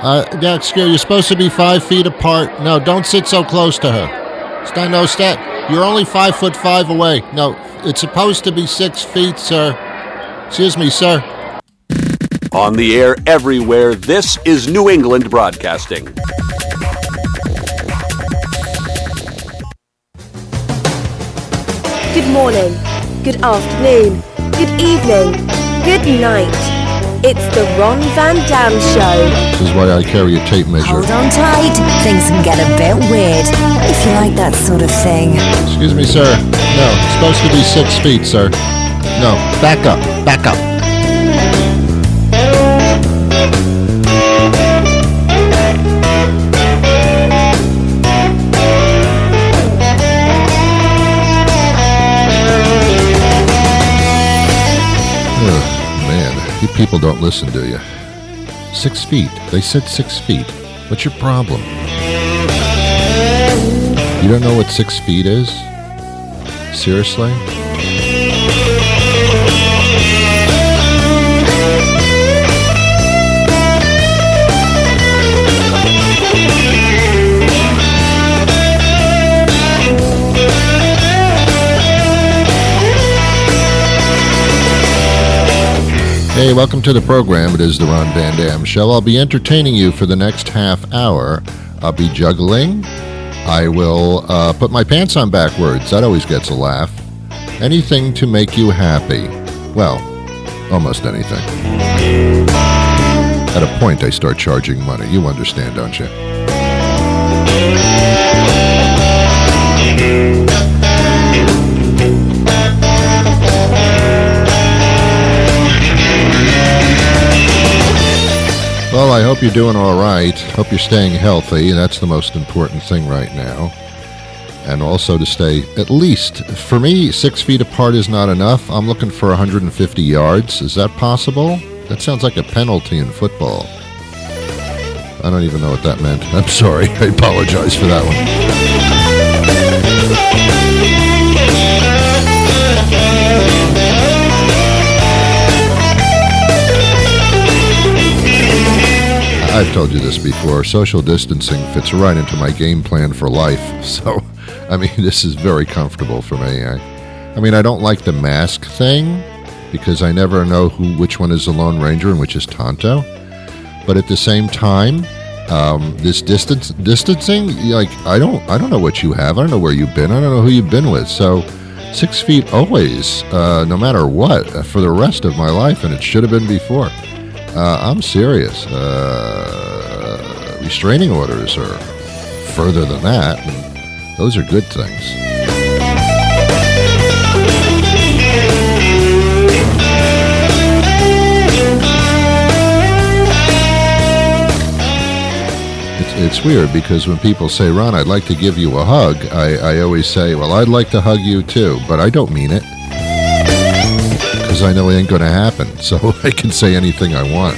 Dexter, you're supposed to be 5 feet apart. No, don't sit so close to her. You're only 5'5" away. No, it's supposed to be 6 feet, sir. Excuse me, sir. On the air everywhere, this is New England Broadcasting. Good morning, good afternoon, good evening, good night. It's the Ron Van Dam Show. This is why I carry a tape measure. Hold on tight, things can get a bit weird, if you like that sort of thing. Excuse me, sir. No, it's supposed to be 6 feet, sir. No, back up, back up. You people don't listen, do you? 6 feet. They said 6 feet. What's your problem? You don't know what 6 feet is? Seriously? Hey, welcome to the program. It is the Ron Van Dam Show. I'll be entertaining you for the next half hour. I'll be juggling. I will put my pants on backwards. That always gets a laugh. Anything to make you happy. Well, almost anything. At a point, I start charging money. You understand, don't you? Well, I hope you're doing all right. Hope you're staying healthy. That's the most important thing right now. And also to stay, at least, for me, 6 feet apart is not enough. I'm looking for 150 yards. Is that possible? That sounds like a penalty in football. I don't even know what that meant. I'm sorry. I apologize for that one. I've told you this before, social distancing fits right into my game plan for life. So, I mean, this is very comfortable for me. I mean, I don't like the mask thing because I never know which one is the Lone Ranger and which is Tonto. But at the same time, this distancing, like, I don't know what you have. I don't know where you've been. I don't know who you've been with. So 6 feet always, no matter what, for the rest of my life, and it should have been before. I'm serious. Restraining orders are further than that, and those are good things. It's weird because when people say, Ron, I'd like to give you a hug, I always say, well, I'd like to hug you too, but I don't mean it. Because I know it ain't going to happen, so I can say anything I want.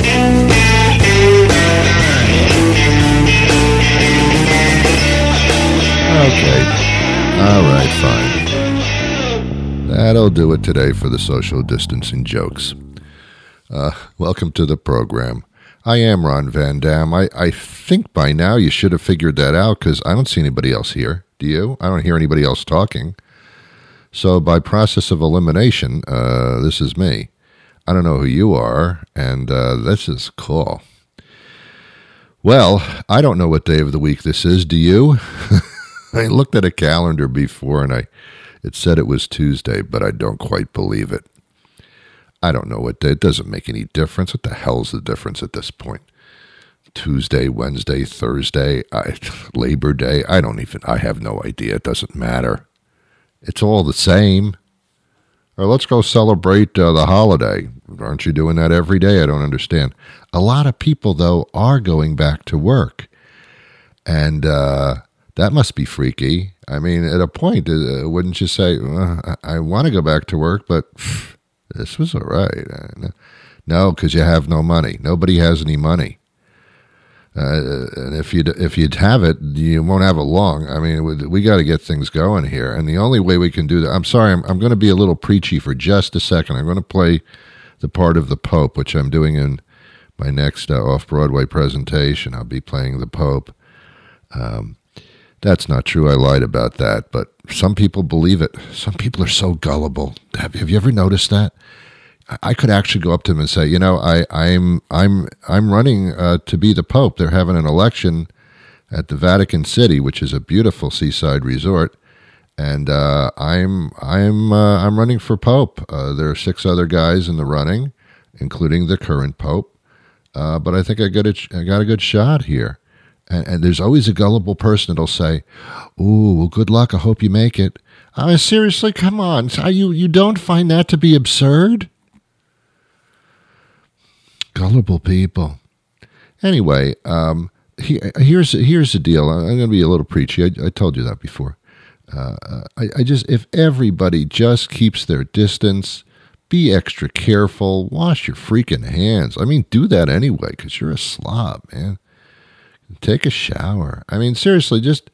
Okay. All right, fine. That'll do it today for the social distancing jokes. Welcome to the program. I am Ron Van Dam. I think by now you should have figured that out because I don't see anybody else here. Do you? I don't hear anybody else talking. So by process of elimination, this is me. I don't know who you are, and this is cool. Well, I don't know what day of the week this is. Do you? I looked at a calendar before, and it said it was Tuesday, but I don't quite believe it. I don't know what day. It doesn't make any difference. What the hell's the difference at this point? Tuesday, Wednesday, Thursday, Labor Day. I have no idea. It doesn't matter. It's all the same. Or let's go celebrate the holiday. Aren't you doing that every day? I don't understand. A lot of people, though, are going back to work. And that must be freaky. I mean, at a point, wouldn't you say, I want to go back to work, but this was all right. No, because you have no money. Nobody has any money. And if you'd have it, you won't have it long. I mean, we got to get things going here. And the only way we can do that, I'm sorry, I'm going to be a little preachy for just a second. I'm going to play the part of the Pope, which I'm doing in my next off-Broadway presentation. I'll be playing the Pope. That's not true. I lied about that, but some people believe it. Some people are so gullible. Have you ever noticed that? I could actually go up to them and say, I'm running to be the Pope. They're having an election at the Vatican City, which is a beautiful seaside resort, and I'm running for Pope. There are 6 other guys in the running, including the current Pope, but I think I got a good shot here. And there's always a gullible person that'll say, "Ooh, well, good luck. I hope you make it." Seriously, come on. You don't find that to be absurd? Gullible people. Anyway, here's the deal. I'm going to be a little preachy. I told you that before. If everybody just keeps their distance, be extra careful, wash your freaking hands. Do that anyway, because you're a slob, man. Take a shower. Seriously, just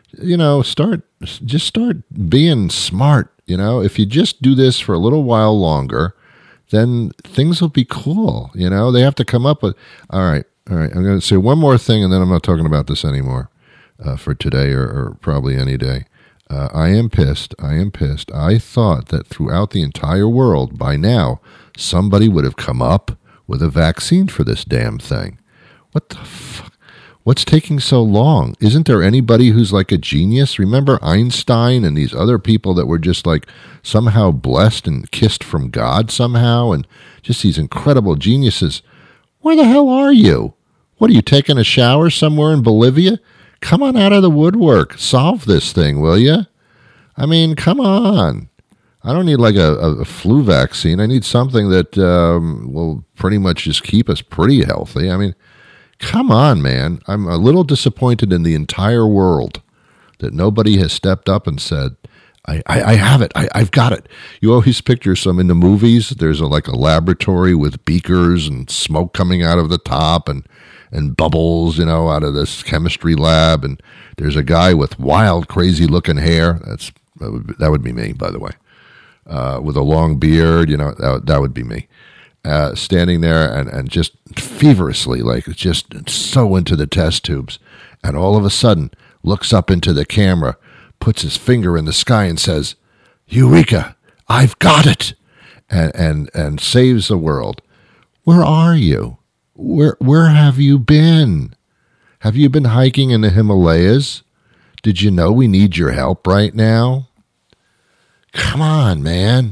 start being smart. If you just do this for a little while longer, then things will be cool. They have to come up with, all right. I'm going to say one more thing, and then I'm not talking about this anymore for today or probably any day. I am pissed. I thought that throughout the entire world, by now, somebody would have come up with a vaccine for this damn thing. What the fuck? What's taking so long? Isn't there anybody who's like a genius? Remember Einstein and these other people that were just like somehow blessed and kissed from God somehow, and just these incredible geniuses. Where the hell are you? What, are you taking a shower somewhere in Bolivia? Come on out of the woodwork. Solve this thing, will you? Come on. I don't need like a flu vaccine. I need something that will pretty much just keep us pretty healthy. Come on, man. I'm a little disappointed in the entire world that nobody has stepped up and said, I have it. I've got it. You always picture some in the movies. There's a laboratory with beakers and smoke coming out of the top and bubbles, out of this chemistry lab. And there's a guy with wild, crazy looking hair. That would be me, by the way. With a long beard, that would be me. Standing there and just feverishly, just so into the test tubes, and all of a sudden looks up into the camera, puts his finger in the sky and says, "Eureka, I've got it," and saves the world. Where are you? Where have you been? Have you been hiking in the Himalayas? Did you know we need your help right now? Come on, man.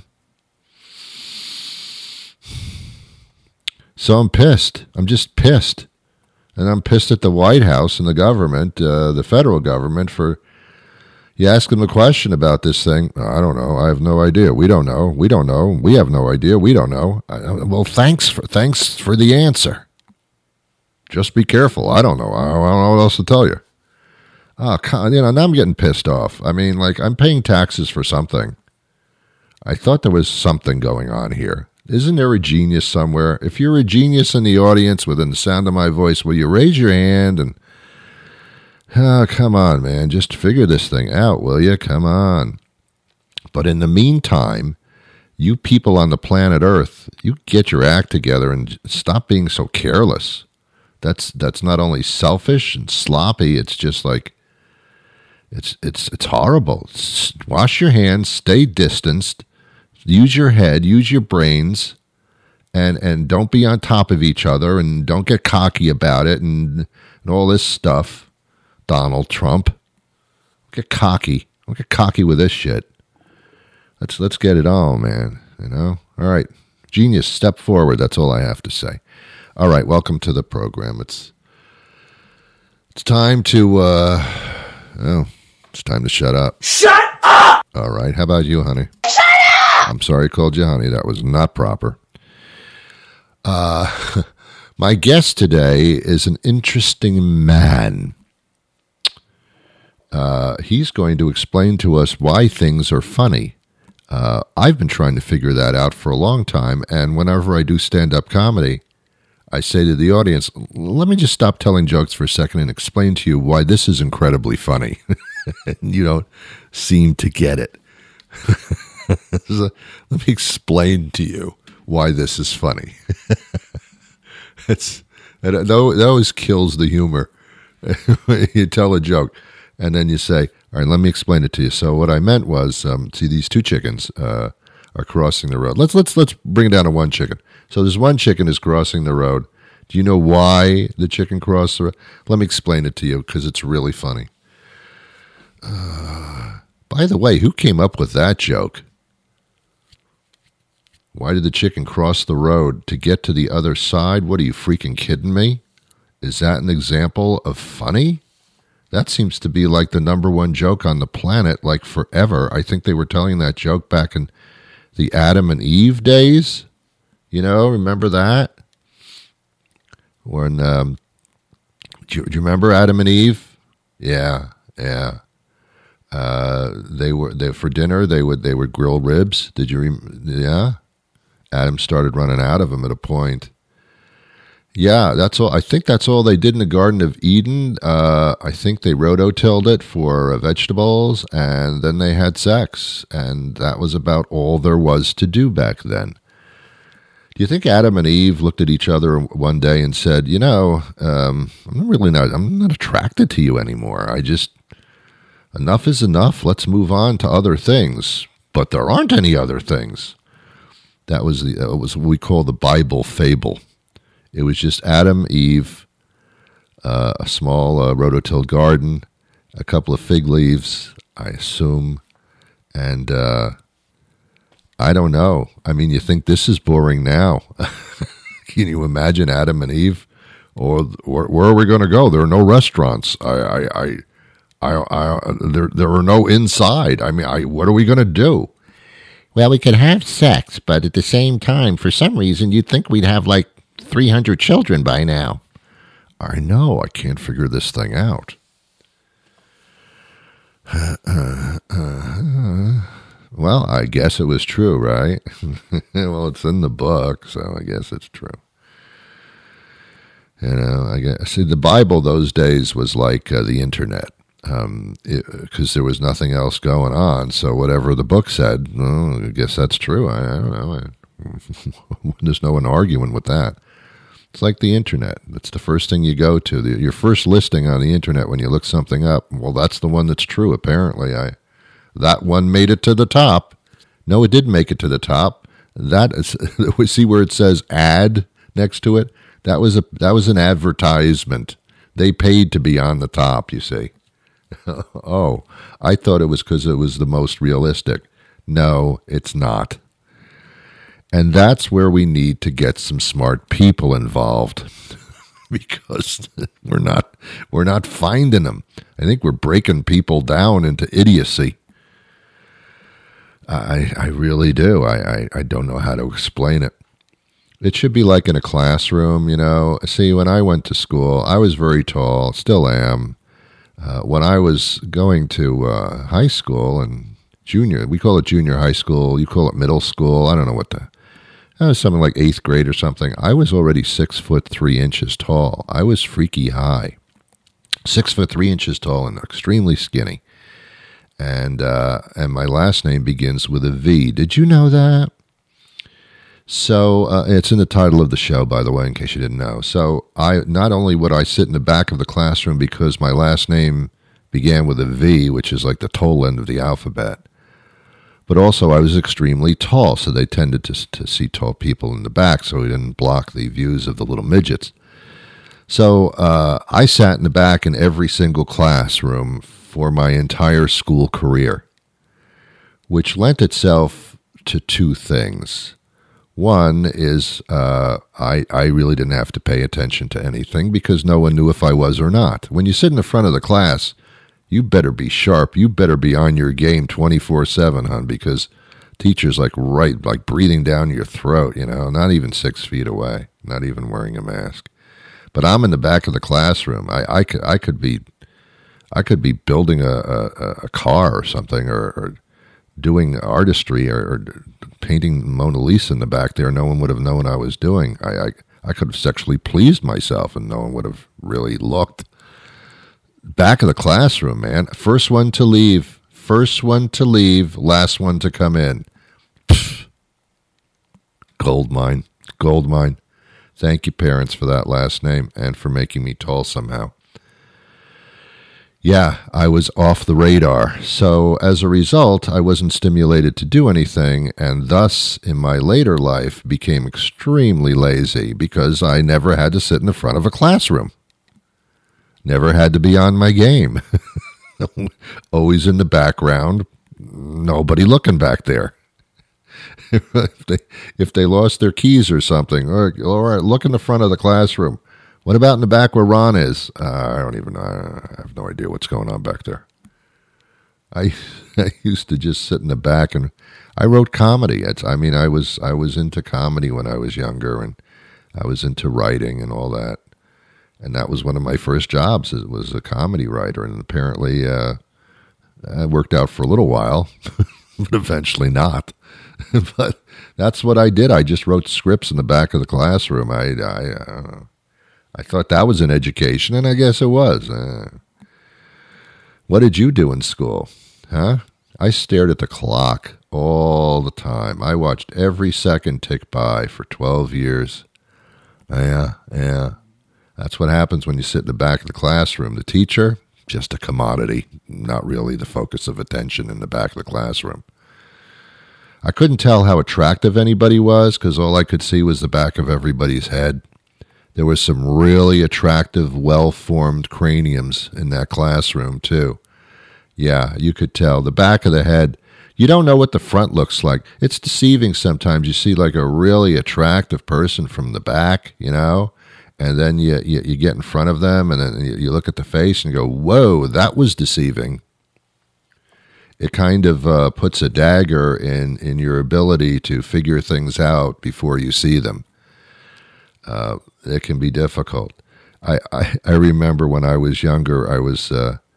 So I'm pissed. I'm just pissed. And I'm pissed at the White House and the government, the federal government, for you ask them a question about this thing. I don't know. I have no idea. We don't know. We don't know. We have no idea. We don't know. Well, thanks for the answer. Just be careful. I don't know. I don't know what else to tell you. Now I'm getting pissed off. I'm paying taxes for something. I thought there was something going on here. Isn't there a genius somewhere? If you're a genius in the audience within the sound of my voice, will you raise your hand and, come on, man, just figure this thing out, will you? Come on. But in the meantime, you people on the planet Earth, you get your act together and stop being so careless. That's not only selfish and sloppy, it's just it's horrible. Wash your hands, stay distanced. Use your head, use your brains, and don't be on top of each other, and don't get cocky about it, and all this stuff. Donald Trump, get cocky. Don't get cocky with this shit. Let's get it on, man. All right, genius, step forward. That's all I have to say. All right, welcome to the program. It's time to it's time to shut up. Shut up! All right, how about you, honey? I'm sorry I called you honey. That was not proper. My guest today is an interesting man. He's going to explain to us why things are funny. I've been trying to figure that out for a long time, and whenever I do stand-up comedy, I say to the audience, let me just stop telling jokes for a second and explain to you why this is incredibly funny. And you don't seem to get it. Let me explain to you why this is funny. And that always kills the humor. You tell a joke, and then you say, all right, let me explain it to you. So what I meant was, see, these two chickens are crossing the road. Let's bring it down to one chicken. So there's one chicken is crossing the road. Do you know why the chicken crossed the road? Let me explain it to you because it's really funny. By the way, who came up with that joke? Why did the chicken cross the road to get to the other side? What, are you freaking kidding me? Is that an example of funny? That seems to be like the number one joke on the planet, like forever. I think they were telling that joke back in the Adam and Eve days. You know, remember that? When, do you remember Adam and Eve? Yeah. They for dinner. They would grill ribs. Did you? Yeah. Adam started running out of them at a point. Yeah, that's all. I think that's all they did in the Garden of Eden. I think they rototilled it for vegetables, and then they had sex, and that was about all there was to do back then. Do you think Adam and Eve looked at each other one day and said, you know, I'm not attracted to you anymore. Enough is enough. Let's move on to other things. But there aren't any other things. That was what we call the Bible fable. It was just Adam, Eve, a small rototilled garden, a couple of fig leaves, I assume, and I don't know. I mean, you think this is boring now. Can you imagine Adam and Eve? Or where are we going to go? There are no restaurants. There are no inside. I mean, what are we going to do? Well, we could have sex, but at the same time, for some reason, you'd think we'd have like 300 children by now. I know. I can't figure this thing out. Well, I guess it was true, right? Well, it's in the book, so I guess it's true. You know, I guess, see, the Bible those days was like the internet. Because there was nothing else going on, so whatever the book said, I guess that's true. I don't know. There's no one arguing with that. It's like the internet. It's the first thing you go to. Your first listing on the internet when you look something up, well, that's the one that's true, apparently. That one made it to the top. No, it didn't make it to the top. That is, see where it says ad next to it? That was an advertisement. They paid to be on the top, you see. Oh, I thought it was because it was the most realistic. No, it's not. And that's where we need to get some smart people involved because we're not finding them. I think we're breaking people down into idiocy. I really do. I don't know how to explain it. It should be like in a classroom, you know. See, when I went to school, I was very tall, still am. When I was going to high school and junior, we call it junior high school, you call it middle school, I don't know what that was, something like 8th grade or something. I was already 6'3" tall. I was freaky high. 6'3" tall and extremely skinny. And my last name begins with a V. Did you know that? So it's in the title of the show, by the way, in case you didn't know. So not only would I sit in the back of the classroom because my last name began with a V, which is like the tail end of the alphabet, but also I was extremely tall, so they tended to see tall people in the back, so we didn't block the views of the little midgets. So I sat in the back in every single classroom for my entire school career, which lent itself to two things. One is I really didn't have to pay attention to anything because no one knew if I was or not. When you sit in the front of the class, you better be sharp. You better be on your game 24/7, hon, because teacher's like breathing down your throat, you know, not even 6 feet away, not even wearing a mask. But I'm in the back of the classroom. I could be building a car or something, or doing artistry or painting Mona Lisa in the back there. No one would have known what I was doing. I could have sexually pleased myself and no one would have really looked. Back of the classroom, man. First one to leave, last one to come in. Pfft. Gold mine. Thank you, parents, for that last name and for making me tall somehow. Yeah, I was off the radar. So as a result, I wasn't stimulated to do anything, and thus, in my later life, became extremely lazy because I never had to sit in the front of a classroom. Never had to be on my game. Always in the background, nobody looking back there. If they lost their keys or something, all right, look in the front of the classroom. What about in the back where Ron is? I don't even know. I have no idea what's going on back there. I used to just sit in the back, and I wrote comedy. I was into comedy when I was younger, and I was into writing and all that. And that was one of my first jobs. It was a comedy writer, and apparently it worked out for a little while, but eventually not. But that's what I did. I just wrote scripts in the back of the classroom. I thought that was an education, and I guess it was. What did you do in school? Huh? I stared at the clock all the time. I watched every second tick by for 12 years. Yeah. That's what happens when you sit in the back of the classroom. The teacher, just a commodity, not really the focus of attention in the back of the classroom. I couldn't tell how attractive anybody was because all I could see was the back of everybody's head. There was some really attractive, well-formed craniums in that classroom, too. Yeah, you could tell. The back of the head, you don't know what the front looks like. It's deceiving sometimes. You see like a really attractive person from the back, and then you get in front of them, and then you look at the face and go, whoa, that was deceiving. It kind of puts a dagger in your ability to figure things out before you see them. It can be difficult. I remember when I was younger, I was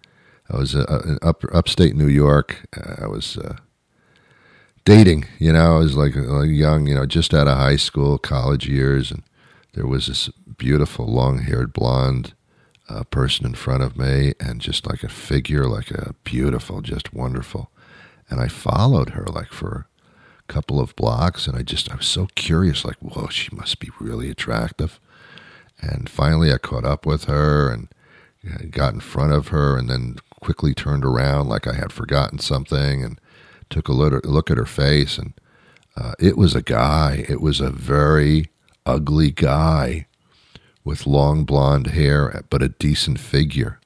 in upstate New York. I was dating, I was like young, just out of high school, college years, and there was this beautiful long-haired blonde person in front of me, and just like a figure, like a beautiful, just wonderful. And I followed her like for a couple of blocks, and I was so curious, like, whoa, she must be really attractive. And finally I caught up with her and got in front of her, and then quickly turned around like I had forgotten something and took a look at her face, and it was a guy. It was a very ugly guy with long blonde hair, but a decent figure.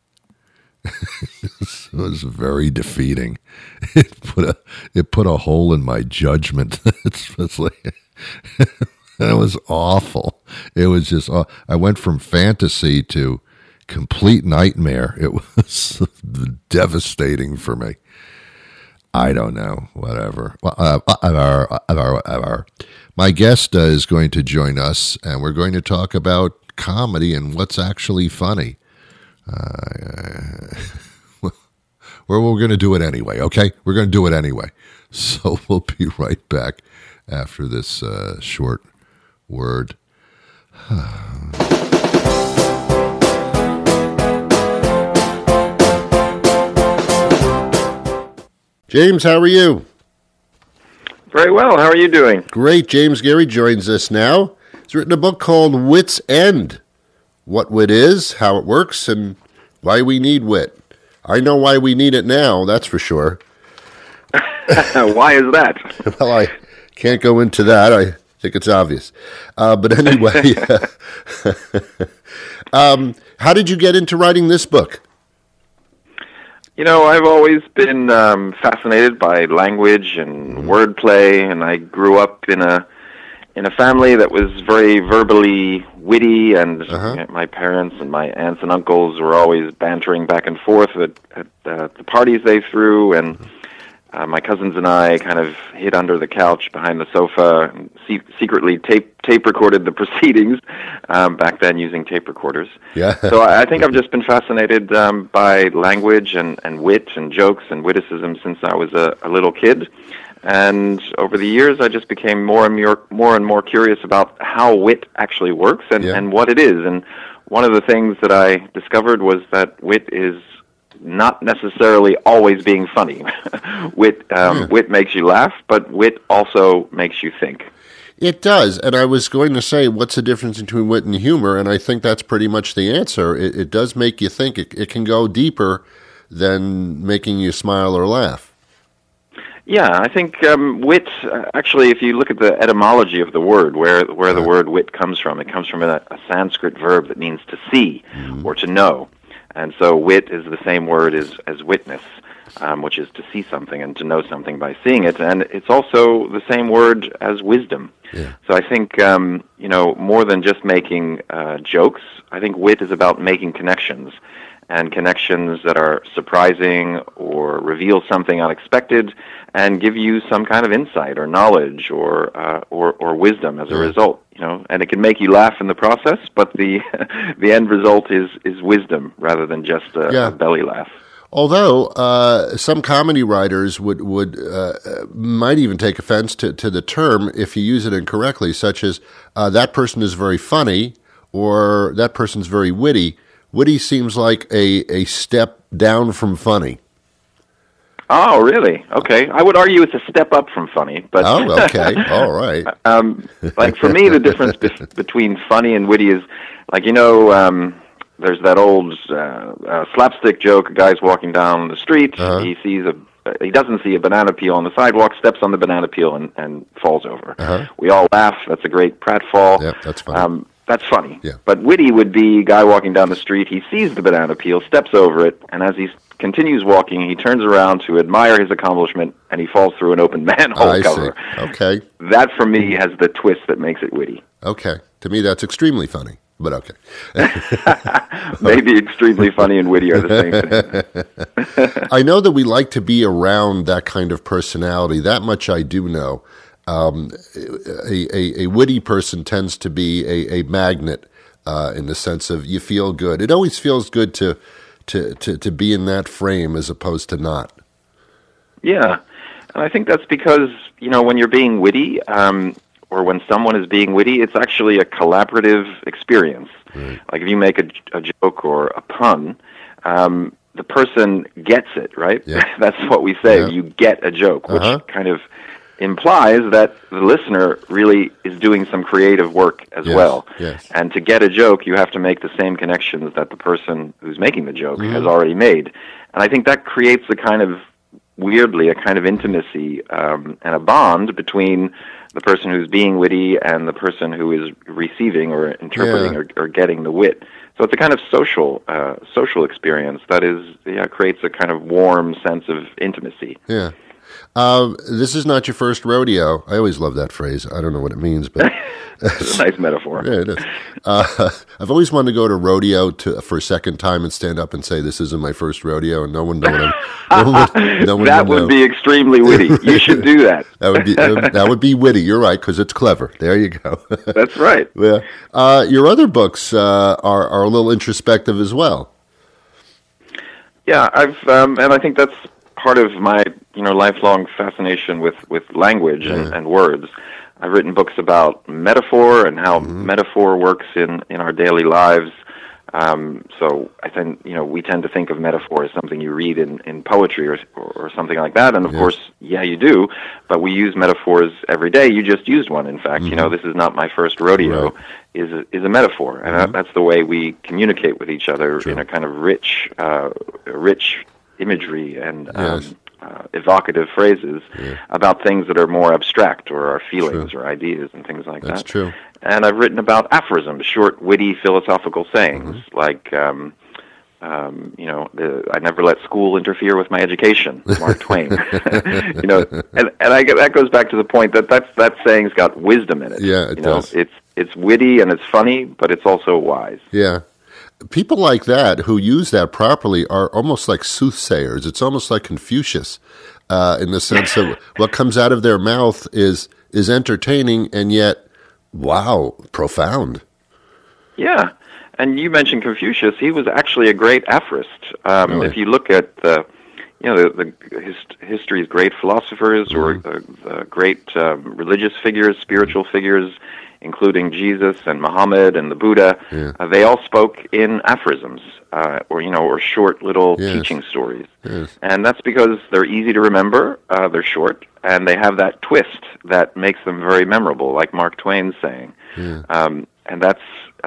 It was very defeating. It put a hole in my judgment. It was awful. It was just, I went from fantasy to complete nightmare. It was devastating for me. I don't know, whatever. My guest is going to join us, and we're going to talk about comedy and what's actually funny. We're going to do it anyway, okay? We're going to do it anyway. So we'll be right back after this short word. James, how are you? Very well. How are you doing? Great. James Geary joins us now. He's written a book called Wit's End. What wit is, how it works, and why we need wit. I know why we need it now, that's for sure. Why is that? Well, I can't go into that. I think it's obvious. But anyway, how did you get into writing this book? I've always been fascinated by language and wordplay, and I grew up in a family that was very verbally witty, and my parents and my aunts and uncles were always bantering back and forth at the parties they threw, and my cousins and I kind of hid under the couch behind the sofa and secretly tape recorded the proceedings, back then using tape recorders. Yeah. So I think I've just been fascinated by language and wit and jokes and witticism since I was a little kid. And over the years, I just became more and more curious about how wit actually works and what it is. And one of the things that I discovered was that wit is not necessarily always being funny. Wit makes you laugh, but wit also makes you think. It does, and I was going to say, what's the difference between wit and humor? And I think that's pretty much the answer. It does make you think. It can go deeper than making you smile or laugh. Yeah, I think wit, actually, if you look at the etymology of the word, where the word wit comes from, it comes from a Sanskrit verb that means to see or to know. And so wit is the same word as witness, which is to see something and to know something by seeing it. And it's also the same word as wisdom. Yeah. So I think, more than just making jokes, I think wit is about making connections, and connections that are surprising or reveal something unexpected and give you some kind of insight or knowledge or wisdom as a result. And it can make you laugh in the process, but the end result is wisdom rather than just a belly laugh. Although some comedy writers would might even take offense to the term if you use it incorrectly, such as that person is very funny or that person's very witty. Witty seems like a step down from funny. Oh, really? Okay. I would argue it's a step up from funny. But oh, okay. All right. Like for me, the difference between funny and witty is, like, there's that old slapstick joke. A guy's walking down the street. He doesn't see a banana peel on the sidewalk, steps on the banana peel and falls over. We all laugh. That's a great pratfall. Yeah, that's funny. That's funny. Yeah. But witty would be a guy walking down the street. He sees the banana peel, steps over it, and as he continues walking, he turns around to admire his accomplishment, and he falls through an open manhole cover. See. Okay. That, for me, has the twist that makes it witty. Okay. To me, that's extremely funny, but okay. Maybe extremely funny and witty are the same thing. I know that we like to be around that kind of personality. That much I do know. A witty person tends to be a magnet in the sense of you feel good. It always feels good to be in that frame as opposed to not. Yeah, and I think that's because, when you're being witty, or when someone is being witty, it's actually a collaborative experience. Right. Like if you make a joke or a pun, the person gets it, right? Yeah. That's what we say. Yeah. You get a joke, which kind of implies that the listener really is doing some creative work as well. Yes. And to get a joke, you have to make the same connections that the person who's making the joke has already made. And I think that creates a kind of intimacy and a bond between the person who's being witty and the person who is receiving or interpreting or getting the wit. So it's a kind of social experience that creates a kind of warm sense of intimacy. Yeah. This is not your first rodeo. I always love that phrase. I don't know what it means, but it's a nice metaphor. Yeah, it is. I've always wanted to go to rodeo for a second time and stand up and say, "This isn't my first rodeo," and no one knows. That would be extremely witty. You should do that. That would be witty. You're right, because it's clever. There you go. That's right. Yeah. Your other books are a little introspective as well. Yeah, and I think that's part of my lifelong fascination with language and words. I've written books about metaphor and how metaphor works in our daily lives. So I think we tend to think of metaphor as something you read in poetry or something like that. And of course, you do. But we use metaphors every day. You just used one. In fact, this is not my first rodeo. Right. Is a metaphor, and that's the way we communicate with each other in a kind of rich imagery and evocative phrases about things that are more abstract or our feelings or ideas and things like that. That's true. And I've written about aphorisms, short, witty, philosophical sayings, like, I never let school interfere with my education, Mark Twain. And that goes back to the point that saying's got wisdom in it. Yeah, it does. It's witty and it's funny, but it's also wise. Yeah. People like that who use that properly are almost like soothsayers. It's almost like Confucius in the sense of what comes out of their mouth is entertaining and yet, wow, profound. Yeah. And you mentioned Confucius. He was actually a great aphorist. Really? If you look at the history's great philosophers or the great religious figures, spiritual figures, including Jesus and Muhammad and the Buddha. They all spoke in aphorisms or short little teaching stories. And that's because they're easy to remember, they're short, and they have that twist that makes them very memorable, like Mark Twain's saying. And that's,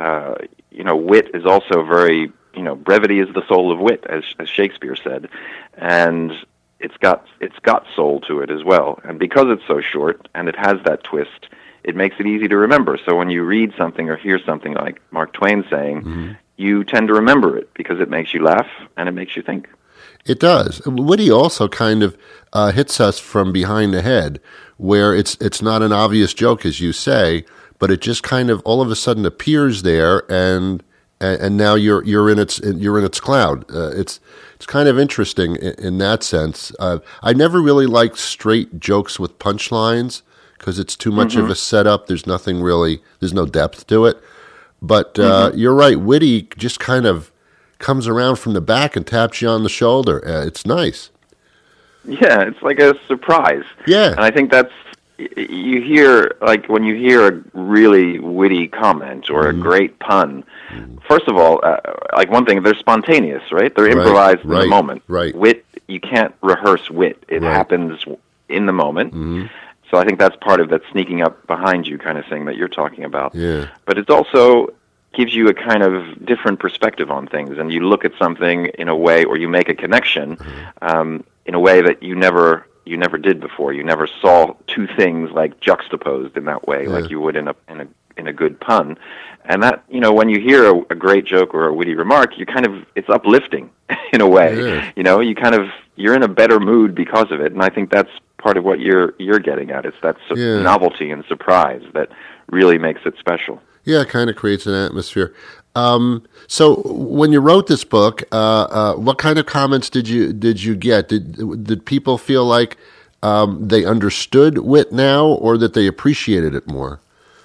wit is also very, brevity is the soul of wit, as Shakespeare said. And it's got soul to it as well. And because it's so short and it has that twist, it makes it easy to remember. So when you read something or hear something like Mark Twain saying, you tend to remember it because it makes you laugh and it makes you think. It does. Witty also kind of hits us from behind the head, where it's not an obvious joke, as you say, but it just kind of all of a sudden appears there, and now you're in its cloud. It's kind of interesting in that sense. I never really liked straight jokes with punchlines because it's too much of a setup. There's no depth to it. But you're right. Witty just kind of comes around from the back and taps you on the shoulder. It's nice. Yeah, it's like a surprise. Yeah. And I think that's, you hear, like when you hear a really witty comment or a great pun, first of all, like one thing, they're spontaneous, right? They're improvised in the moment. Right. Wit, you can't rehearse wit. It happens in the moment. So I think that's part of that sneaking up behind you kind of thing that you're talking about. Yeah. But it also gives you a kind of different perspective on things, and you look at something in a way, or you make a connection in a way that you never did before. You never saw two things like juxtaposed in that way, like you would in a good pun. And that, when you hear a great joke or a witty remark, it's uplifting in a way. Yeah. You're in a better mood because of it, and I think that's part of what you're getting at. It's that novelty and surprise that really makes it special. Yeah, it kind of creates an atmosphere. So when you wrote this book, what kind of comments did you get? Did people feel like they understood wit now, or that they appreciated it more?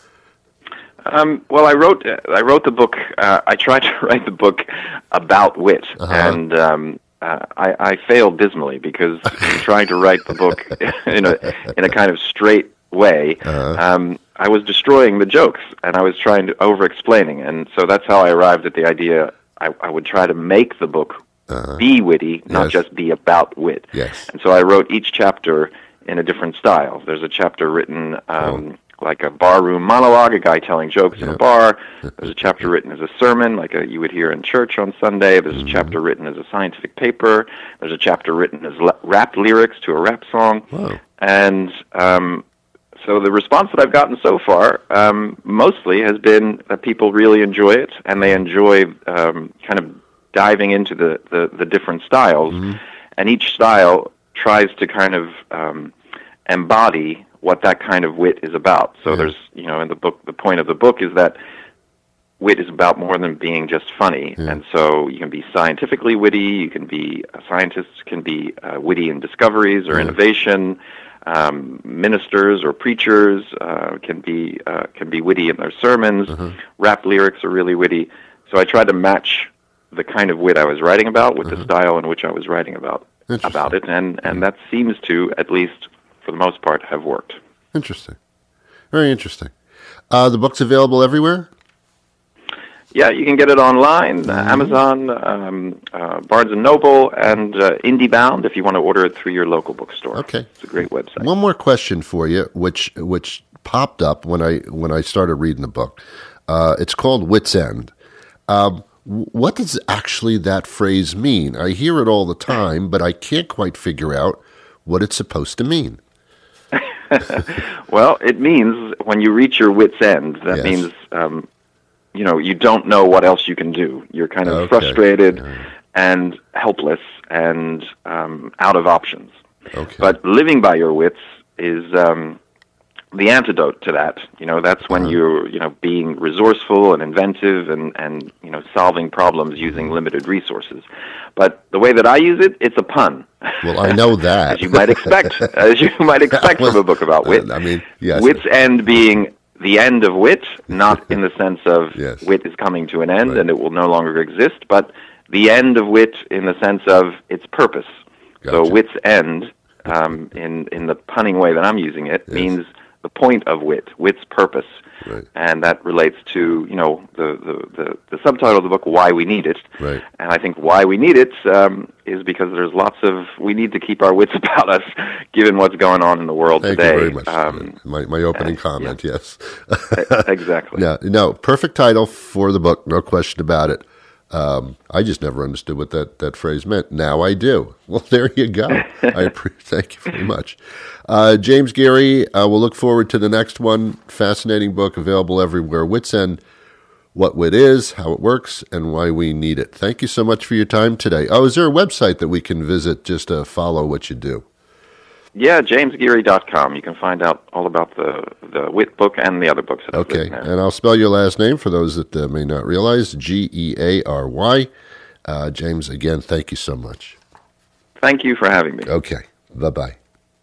Well, I wrote the book. I tried to write the book about wit, and I failed dismally because trying to write the book in a kind of straight way. I was destroying the jokes, and I was trying to over-explaining, and so that's how I arrived at the idea. I would try to make the book be witty, not just be about wit. Yes. And so I wrote each chapter in a different style. There's a chapter written like a barroom monologue, a guy telling jokes in a bar. There's a chapter written as a sermon, like you would hear in church on Sunday. There's a chapter written as a scientific paper. There's a chapter written as rap lyrics to a rap song. Wow. And so the response that I've gotten so far mostly has been that people really enjoy it, and they enjoy kind of diving into the different styles. And each style tries to kind of embody what that kind of wit is about. So there's, in the book, the point of the book is that wit is about more than being just funny. And so you can be scientifically witty, you can be, scientists can be witty in discoveries or innovation. Ministers or preachers can be witty in their sermons. Rap lyrics are really witty. So I tried to match the kind of wit I was writing about with the style in which I was writing about it, and that seems to, at least for the most part, have worked. Interesting, very interesting. The book's available everywhere? Yeah, you can get it online, Amazon, Barnes & Noble, and IndieBound if you want to order it through your local bookstore. Okay. It's a great website. One more question for you, which popped up when I started reading the book. It's called Wit's End. What does actually that phrase mean? I hear it all the time, but I can't quite figure out what it's supposed to mean. Well, it means when you reach your wit's end, that means... you don't know what else you can do. You're kind of frustrated and helpless and out of options. Okay. But living by your wits is the antidote to that. That's when you're, being resourceful and inventive and solving problems using limited resources. But the way that I use it, it's a pun. Well, I know that. As you might expect from a book about wit. I mean, yes. Wit's end being the end of wit, not in the sense of wit is coming to an end and it will no longer exist, but the end of wit in the sense of its purpose. So wit's end, in the punning way that I'm using it, means the point of wit's purpose. Right. And that relates to, the subtitle of the book, Why We Need It. Right. And I think why we need it is because there's we need to keep our wits about us, given what's going on in the world today. Thank you very much. My opening comment, yes. Exactly. No, perfect title for the book, no question about it. I just never understood what that phrase meant. Now I do. Well, there you go. Thank you very much. James Geary, we'll look forward to the next one. Fascinating book, available everywhere. Wit's End, what wit is, how it works, and why we need it. Thank you so much for your time today. Oh, is there a website that we can visit just to follow what you do? Yeah, jamesgeary.com. You can find out all about the Wit book and the other books that I've written there. And I'll spell your last name for those that may not realize, Geary. James, again, thank you so much. Thank you for having me. Okay, bye-bye.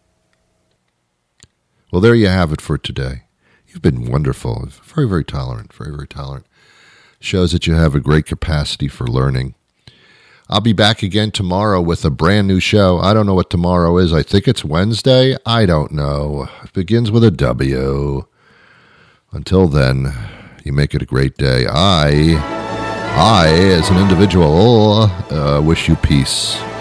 Well, there you have it for today. You've been wonderful, very, very tolerant, very, very tolerant. Shows that you have a great capacity for learning. I'll be back again tomorrow with a brand new show. I don't know what tomorrow is. I think it's Wednesday. I don't know. It begins with a W. Until then, you make it a great day. I as an individual, wish you peace.